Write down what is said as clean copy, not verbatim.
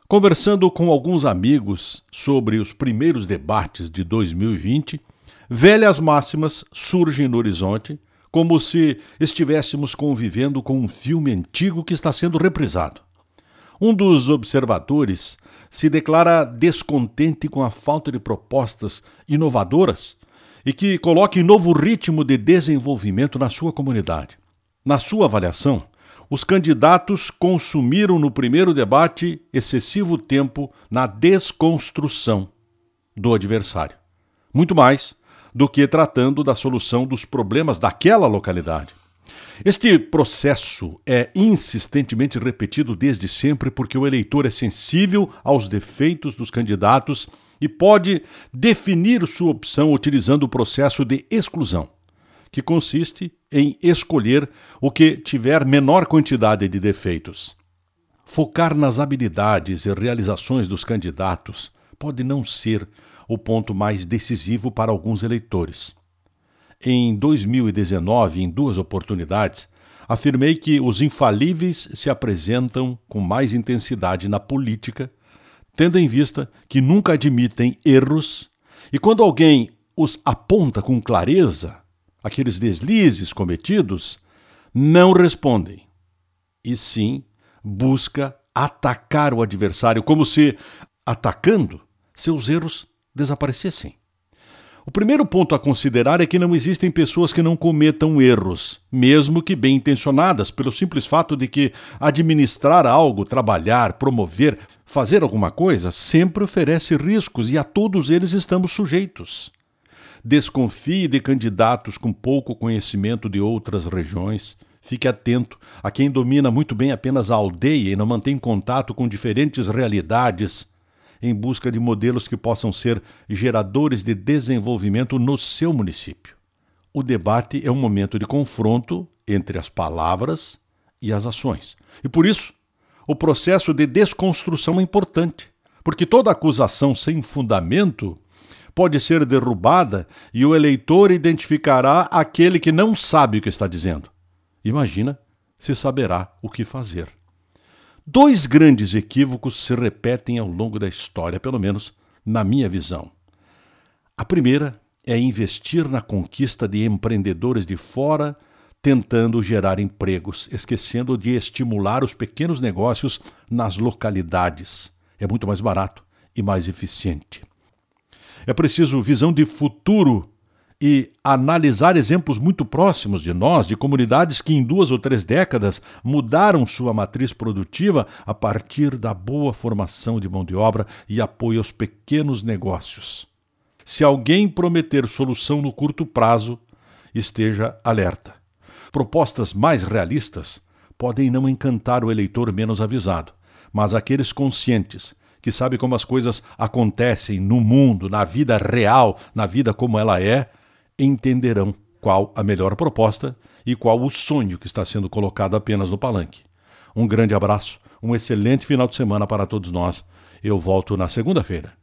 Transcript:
Conversando com alguns amigos sobre os primeiros debates de 2020, velhas máximas surgem no horizonte, como se estivéssemos convivendo com um filme antigo que está sendo reprisado. Um dos observadores se declara descontente com a falta de propostas inovadoras e que coloque novo ritmo de desenvolvimento na sua comunidade. Na sua avaliação, os candidatos consumiram no primeiro debate excessivo tempo na desconstrução do adversário, muito mais do que tratando da solução dos problemas daquela localidade. Este processo é insistentemente repetido desde sempre porque o eleitor é sensível aos defeitos dos candidatos e pode definir sua opção utilizando o processo de exclusão, que consiste em escolher o que tiver menor quantidade de defeitos. Focar nas habilidades e realizações dos candidatos pode não ser o ponto mais decisivo para alguns eleitores. Em 2019, em 2 oportunidades, afirmei que os infalíveis se apresentam com mais intensidade na política, tendo em vista que nunca admitem erros e quando alguém os aponta com clareza, aqueles deslizes cometidos, não respondem, e sim busca atacar o adversário, como se, atacando, seus erros desaparecessem. O primeiro ponto a considerar é que não existem pessoas que não cometam erros, mesmo que bem intencionadas, pelo simples fato de que administrar algo, trabalhar, promover, fazer alguma coisa, sempre oferece riscos e a todos eles estamos sujeitos. Desconfie de candidatos com pouco conhecimento de outras regiões. Fique atento a quem domina muito bem apenas a aldeia e não mantém contato com diferentes realidades, em busca de modelos que possam ser geradores de desenvolvimento no seu município. O debate é um momento de confronto entre as palavras e as ações. E por isso, o processo de desconstrução é importante, porque toda acusação sem fundamento pode ser derrubada e o eleitor identificará aquele que não sabe o que está dizendo. Imagina se saberá o que fazer. 2 grandes equívocos se repetem ao longo da história, pelo menos na minha visão. A primeira é investir na conquista de empreendedores de fora, tentando gerar empregos, esquecendo de estimular os pequenos negócios nas localidades. É muito mais barato e mais eficiente. É preciso visão de futuro e analisar exemplos muito próximos de nós, de comunidades que em 2 ou 3 décadas mudaram sua matriz produtiva a partir da boa formação de mão de obra e apoio aos pequenos negócios. Se alguém prometer solução no curto prazo, esteja alerta. Propostas mais realistas podem não encantar o eleitor menos avisado, mas aqueles conscientes que sabem como as coisas acontecem no mundo, na vida real, na vida como ela é, entenderão qual a melhor proposta e qual o sonho que está sendo colocado apenas no palanque. Um grande abraço, um excelente final de semana para todos nós. Eu volto na segunda-feira.